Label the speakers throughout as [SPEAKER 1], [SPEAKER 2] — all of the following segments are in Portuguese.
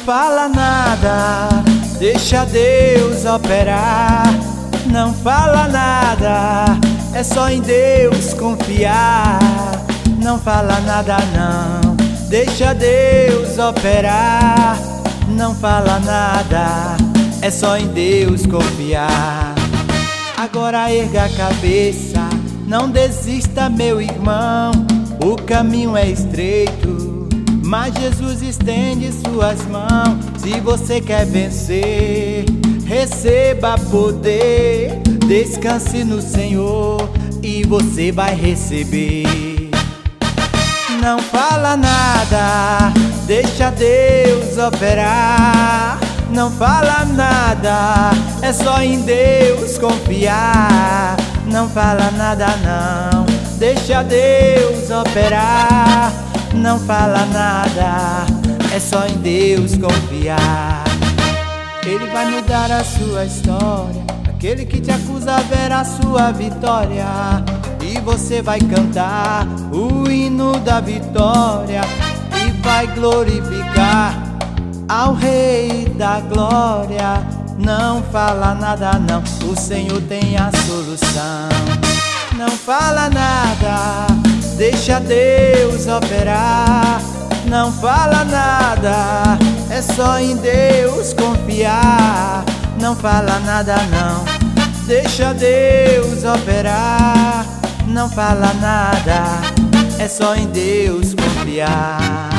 [SPEAKER 1] fala nada, deixa Deus operar. Não fala nada, é só em Deus confiar. Não fala nada não, deixa Deus operar. Não fala nada, é só em Deus confiar. Agora erga a cabeça, não desista, meu irmão. O caminho é estreito, mas Jesus estende suas mãos. Se você quer vencer, receba poder. Descanse no Senhor e você vai receber. Não fala nada, deixa Deus operar. Não fala nada, é só em Deus confiar. Não fala nada não, deixa Deus operar. Não fala nada, é só em Deus confiar. Ele vai mudar a sua história. Aquele que te acusa verá sua vitória. E você vai cantar o hino da vitória e vai glorificar ao Rei da Glória. Não fala nada não, o Senhor tem a solução. Não fala nada, deixa Deus operar. Não fala nada, é só em Deus confiar. Não fala nada não, deixa Deus operar. Não fala nada, é só em Deus confiar.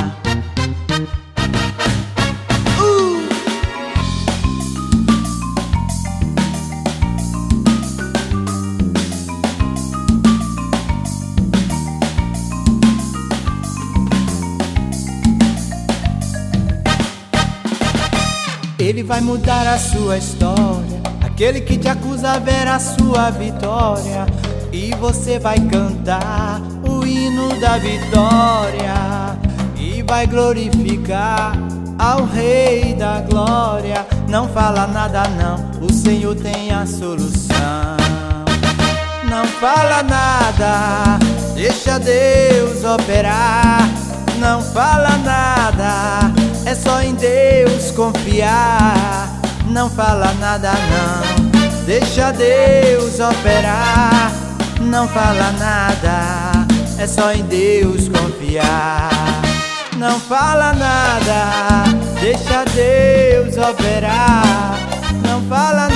[SPEAKER 1] Ele vai mudar a sua história. Aquele que te acusa verá sua vitória. E você vai cantar o hino da vitória e vai glorificar ao Rei da Glória. Não fala nada não, o Senhor tem a solução. Não fala nada, deixa Deus operar. Não fala nada, é só em Deus confiar. Não fala nada não, deixa Deus operar. Não fala nada, é só em Deus confiar. Não fala nada, deixa Deus operar. Não fala